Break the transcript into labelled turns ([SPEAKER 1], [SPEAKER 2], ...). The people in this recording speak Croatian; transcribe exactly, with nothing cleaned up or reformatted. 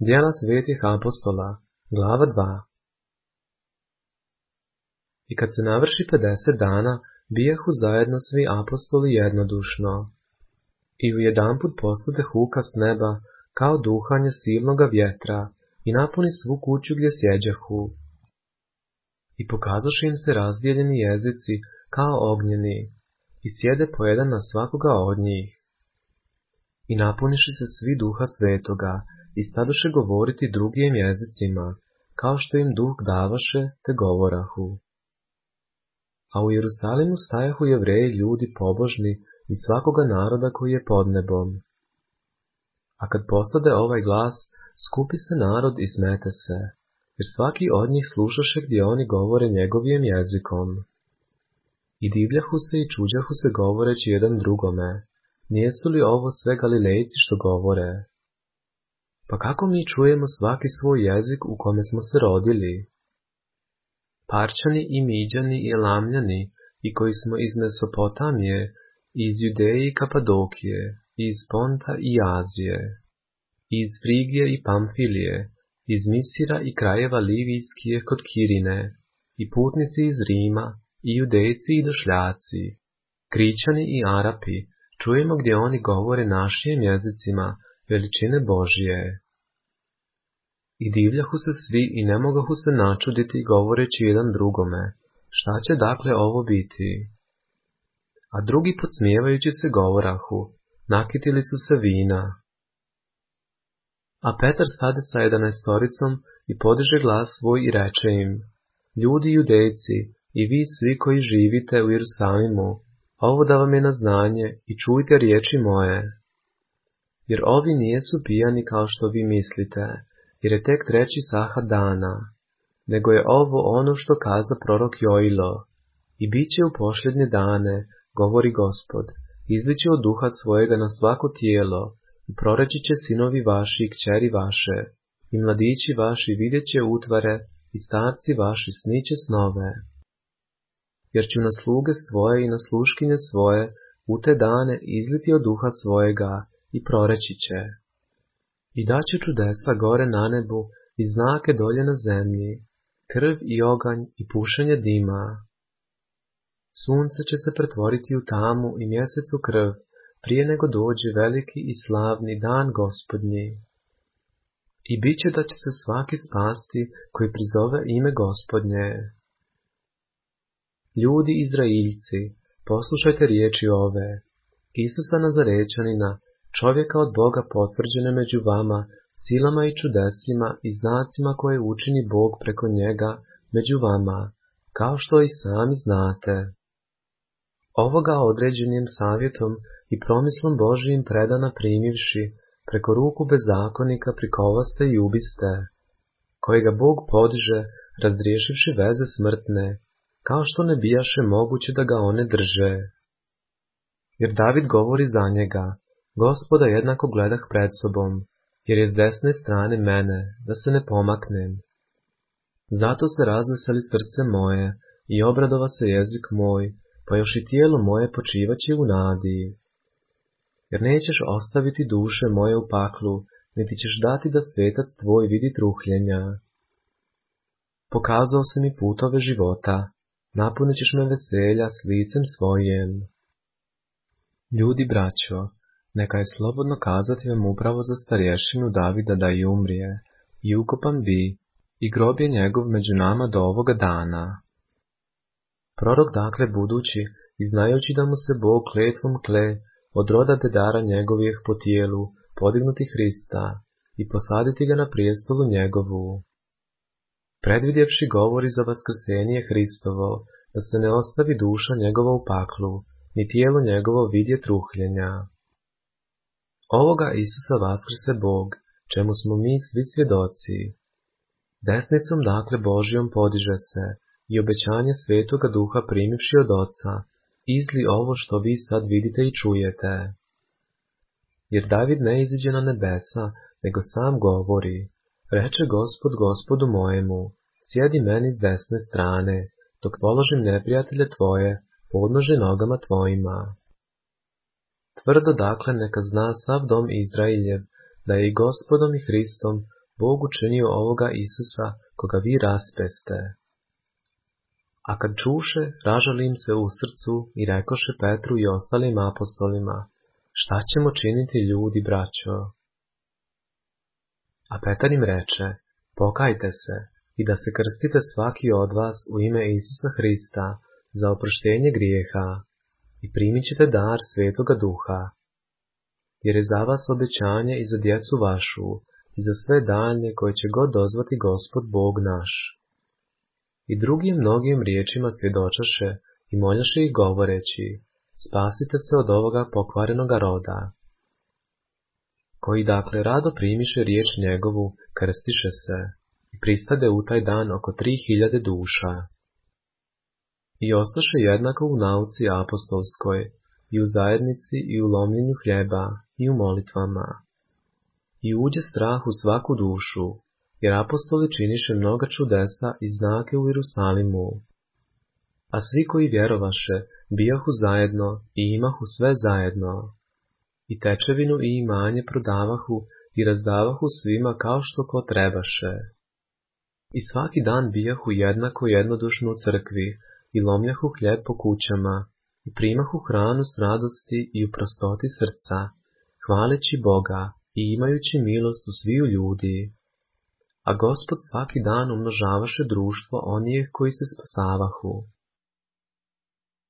[SPEAKER 1] Djela svetih apostola, glava dva. I kad se navrši pedeset dana, bijahu zajedno svi apostoli jednodušno. I ujedanput poslade huka s neba, kao duhanje silnoga vjetra, i napuni svu kuću gdje sjeđahu. I pokazaše im se razdijeljeni jezici, kao ognjeni, i sjede po jedan na svakoga od njih. I napuniši se svi duha svetoga, i stadoše govoriti drugim jezicima, kao što im duh davaše, te govorahu. A u Jerusalimu stajahu Jevreji ljudi pobožni iz svakoga naroda koji je pod nebom. A kad poslade ovaj glas, skupi se narod i smete se, jer svaki od njih slušaše gdje oni govore njegovim jezikom. I divljahu se i čuđahu se govoreći jedan drugome, nijesu li ovo sve Galilejci što govore? Pa kako mi čujemo svaki svoj jezik u kome smo se rodili? Parčani i Miđani i Elamljani, i koji smo iz Mesopotamije, iz Judeje i Kapadokije, iz Ponta i Azije, iz Frigije i Pamfilije, iz Misira i krajeva Livijskije kod Kirine, i putnici iz Rima, i Judejci i došljaci, Kričani i Arapi, čujemo gdje oni govore našim jezicima veličine Božije. I divljahu se svi i ne mogahu se načuditi govoreći jedan drugome, šta će dakle ovo biti? A drugi podsmijevajući se govorahu, nakitili su se vina. A Petar stade sa jedanaestoricom i podiže glas svoj i reče im, ljudi judejci i vi svi koji živite u Jerusalimu, ovo da vam je na znanje i čujte riječi moje. Jer ovi nijesu pijani kao što vi mislite, jer je tek treći sahat dana, nego je ovo ono što kaza prorok Joilo, i bit će u posljednje dane, govori Gospod, izliće od duha svojega na svako tijelo, i proreći će sinovi vaši i kćeri vaše, i mladići vaši vidjet će utvare, i starci vaši sniće snove. Jer ću na sluge svoje i na sluškinje svoje u te dane izliti od duha svojega i proreći će. I daće čudesa gore na nebu i znake dolje na zemlji, krv i oganj i pušenje dima. Sunce će se pretvoriti u tamu i mjesec u krv, prije nego dođe veliki i slavni dan Gospodnji. I bit će da će se svaki spasti koji prizove ime Gospodnje. Ljudi Izraeljci, poslušajte riječi ove, Isusa Nazarećanina, čovjeka od Boga potvrđene među vama, silama i čudesima i znacima koje učini Bog preko njega među vama, kao što i sami znate. Ovoga određenim savjetom i promislom Božijim predana primivši, preko ruku bezakonika prikovaste i ubiste, kojega Bog podiže, razriješivši veze smrtne, kao što ne bijaše moguće da ga one drže. Jer David govori za njega, Gospoda jednako gledah pred sobom, jer je s desne strane mene, da se ne pomaknem. Zato se razveseli srce moje i obradova se jezik moj, pa još i tijelo moje počivaće u nadi. Jer nećeš ostaviti duše moje u paklu, niti ćeš dati da svetac tvoj vidi truhljenja. Pokazao si mi putove života, napunit ćeš me veselja s licem svojim. Ljudi braćo, neka je slobodno kazati vam upravo za starješinu Davida da i umrije, i ukopan bi, i grob je njegov među nama do ovoga dana. Prorok dakle budući, i znajući da mu se Bog kletvom kle, od roda dedara njegovih po tijelu, podignuti Hrista, i posaditi ga na prijestolu njegovu. Predvidjevši govori za vaskrsenje Hristovo, da se ne ostavi duša njegova u paklu, ni tijelo njegovo vidje truhljenja. Ovoga Isusa vaskrse Bog, čemu smo mi svi svjedoci. Desnicom dakle Božijom podiže se, i obećanje Svetoga Duha primivši od Oca, izli ovo što vi sad vidite i čujete. Jer David ne iziđe na nebesa, nego sam govori, reče Gospod Gospodu mojemu, sjedi meni s desne strane, dok položim neprijatelje tvoje, podnože nogama tvojima. Tvrdo dakle neka zna sav dom Izrailjev, da je i Gospodom i Hristom, Bog učinio ovoga Isusa, koga vi raspeste. A kad čuše, ražali im se u srcu i rekoše Petru i ostalim apostolima, šta ćemo činiti, ljudi, braćo? A Petar im reče, pokajte se i da se krstite svaki od vas u ime Isusa Hrista za oproštenje grijeha i primit ćete dar Svetoga Duha, jer je za vas obećanje i za djecu vašu i za sve daljnje koje će god dozvati Gospod Bog naš. I drugim mnogim riječima svjedočaše i moljaše ih govoreći, spasite se od ovoga pokvarenoga roda. Koji dakle rado primiše riječ njegovu, krstiše se i pristade u taj dan oko tri hiljade duša. I ostaše jednako u nauci apostolskoj, i u zajednici, i u lomljenju hljeba, i u molitvama. I uđe strah u svaku dušu, jer apostoli činiše mnoga čudesa i znake u Jerusalimu. A svi koji vjerovaše, bijahu zajedno i imahu sve zajedno. I tečevinu i imanje prodavahu i razdavahu svima kao što ko trebaše. I svaki dan bijahu jednako jednodušno u crkvi i lomljahu hljeb po kućama i primahu hranu s radosti i u prostoti srca, hvaleći Boga i imajući milost u sviju ljudi. A Gospod svaki dan umnožavaše društvo onih koji se spasavahu.